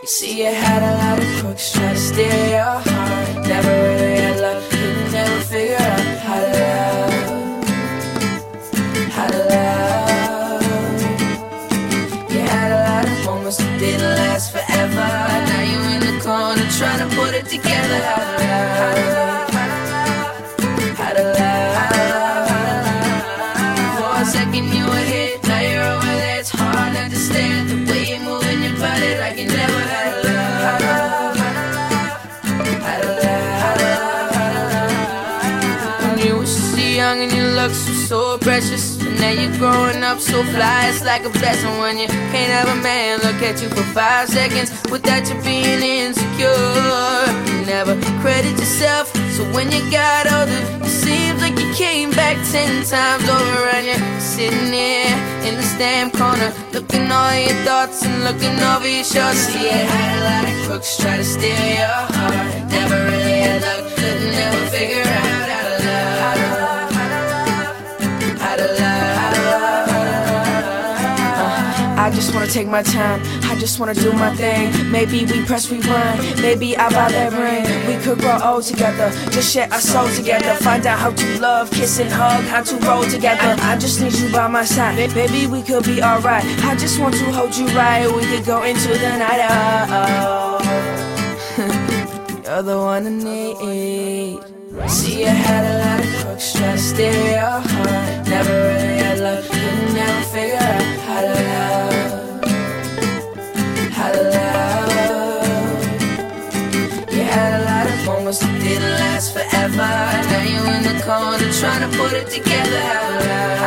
You see, you had a lot of crooks try to steal your heart. Never really had luck, couldn't never figure out how to love. How to love. You had a lot of moments that didn't last forever. Now you in the corner trying to put it together. How to love. How to love. For a second you were hit, now you're over there. It's hard to understand the way you're moving your body like you never had love. How to love. How to love. When you were so young and your looks were so precious, and now you're growing up so fly, it's like a blessing when you can't have a man look at you for 5 seconds without you being insecure. You never credit yourself, so when you got older, it seems like you came back 10 times over, and you're sitting here in the stand corner, looking all your thoughts and looking over your shoulder. See, you had a lot of crooks try to steal your heart. Never really had luck, couldn't never figure out how to love. How to love. How to love. I just wanna take my time, I just wanna do my thing. Maybe we press rewind, maybe I buy that ring. We could grow old together, just share our soul together. Find out how to love, kiss and hug, how to roll together. I just need you by my side, baby we could be alright. I just want to hold you right, we could go into the night. Oh, you're the one I need. See, you had a lot of crooks try to steal your heart. Never really had luck, couldn't never figure out how to love. How to love. You had a lot of moments that didn't last forever. Now you in the corner trying to put it together. How to love.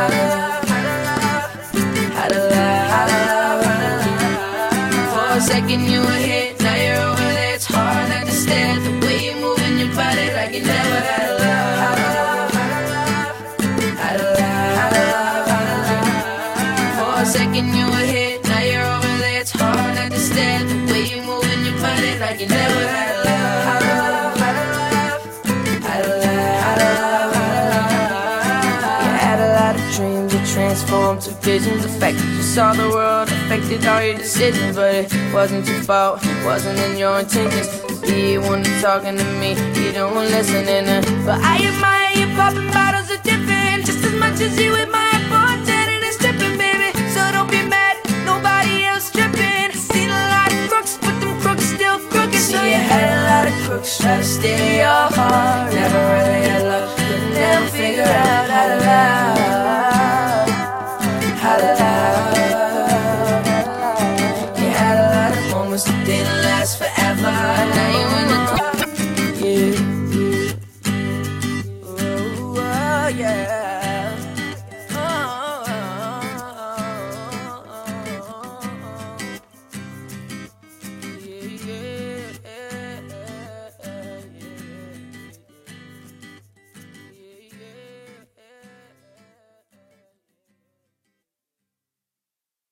How to love. How to love. For a second you were hit, now you're over there. It's hard to understand the way you're moving your body like you never had a love. How to love. How to love. For a second you were hit, now you're over there. It's hard to understand the way you're moving your body like you never had a love. How to love. How to love. You had a lot of dreams that transformed to visions. The fact that you saw the world affected all your decisions, but it wasn't your fault, wasn't in your intentions. You wanna talking to me, you don't listening. But I admire you popping bottles of dipping just as much as you admire bartending and stripping, baby. So don't be mad, nobody else stripping. Seen a lot of crooks, but them crooks still crooked. See, you had a lot of crooks try to steal